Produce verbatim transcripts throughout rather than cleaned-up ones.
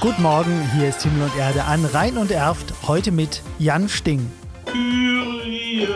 Guten Morgen, hier ist Himmel und Erde an Rhein und Erft, heute mit Jan Sting. Kyrie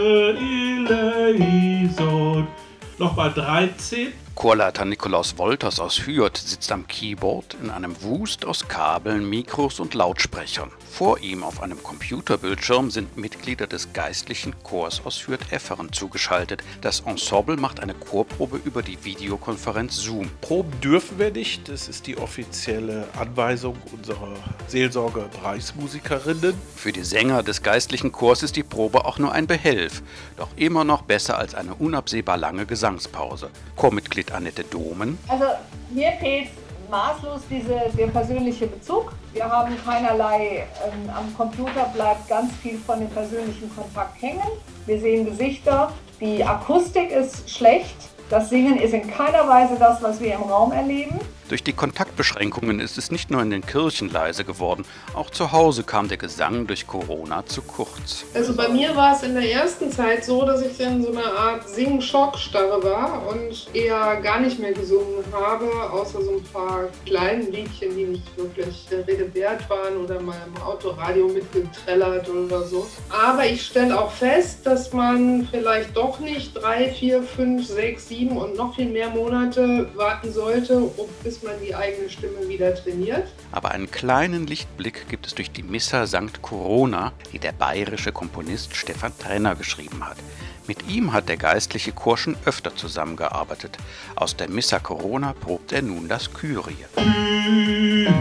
eleison. Nochmal dreizehn. Chorleiter Nikolaus Wolters aus Hürth sitzt am Keyboard in einem Wust aus Kabeln, Mikros und Lautsprechern. Vor ihm auf einem Computerbildschirm sind Mitglieder des geistlichen Chors aus Hürth-Efferen zugeschaltet. Das Ensemble macht eine Chorprobe über die Videokonferenz Zoom. Proben dürfen wir nicht, das ist die offizielle Anweisung unserer Seelsorge-Bereichsmusikerinnen. Für die Sänger des geistlichen Chors ist die Probe auch nur ein Behelf, doch immer noch besser als eine unabsehbar lange Gesangspause. Chormitglied Annette Domen. Also mir fehlt maßlos diese, der persönliche Bezug. Wir haben keinerlei, ähm, am Computer bleibt ganz viel von dem persönlichen Kontakt hängen. Wir sehen Gesichter, die Akustik ist schlecht. Das Singen ist in keiner Weise das, was wir im Raum erleben. Durch die Kontaktbeschränkungen ist es nicht nur in den Kirchen leise geworden, auch zu Hause kam der Gesang durch Corona zu kurz. Also bei mir war es in der ersten Zeit so, dass ich in so einer Art Sing-Schockstarre war und eher gar nicht mehr gesungen habe, außer so ein paar kleinen Liedchen, die nicht wirklich der Rede wert waren oder mal im Autoradio mitgetrellert oder so. Aber ich stelle auch fest, dass man vielleicht doch nicht drei, vier, fünf, sechs, sieben und noch viel mehr Monate warten sollte, bis man die eigene Stimme wieder trainiert. Aber einen kleinen Lichtblick gibt es durch die Missa Sankt Corona, die der bayerische Komponist Stefan Trenner geschrieben hat. Mit ihm hat der geistliche Chor schon öfter zusammengearbeitet. Aus der Missa Corona probt er nun das Kyrie. Kyrie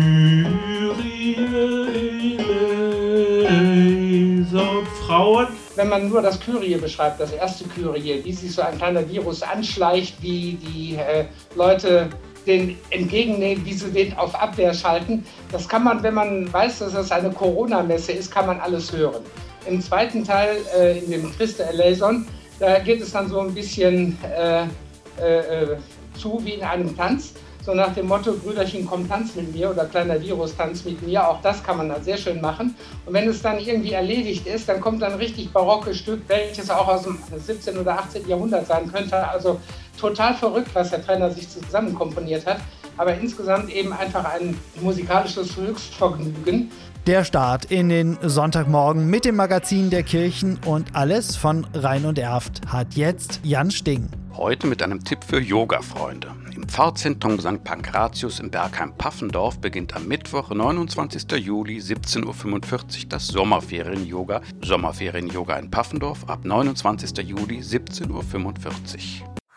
eleison. Frauen. Wenn man nur das Kyrie beschreibt, das erste Kyrie, wie sich so ein kleiner Virus anschleicht, wie die äh, Leute den entgegennehmen, wie sie den auf Abwehr schalten, das kann man, wenn man weiß, dass das eine Corona-Messe ist, kann man alles hören. Im zweiten Teil, äh, in dem Christe eleison, da geht es dann so ein bisschen äh, äh, zu wie in einem Tanz. So nach dem Motto, Brüderchen, komm, tanz mit mir oder kleiner Virus, tanz mit mir. Auch das kann man dann sehr schön machen. Und wenn es dann irgendwie erledigt ist, dann kommt dann ein richtig barockes Stück, welches auch aus dem siebzehnten oder achtzehnten Jahrhundert sein könnte. Also total verrückt, was der Trainer sich zusammen komponiert hat. Aber insgesamt eben einfach ein musikalisches Höchstvergnügen. Der Start in den Sonntagmorgen mit dem Magazin der Kirchen und alles von Rhein und Erft hat jetzt Jan Sting. Heute mit einem Tipp für Yoga-Freunde. Im Pfarrzentrum Sankt Pankratius in Bergheim-Paffendorf beginnt am Mittwoch, neunundzwanzigsten Juli, siebzehn Uhr fünfundvierzig das Sommerferien-Yoga. Sommerferien-Yoga in Paffendorf ab neunundzwanzigsten Juli, siebzehn Uhr fünfundvierzig.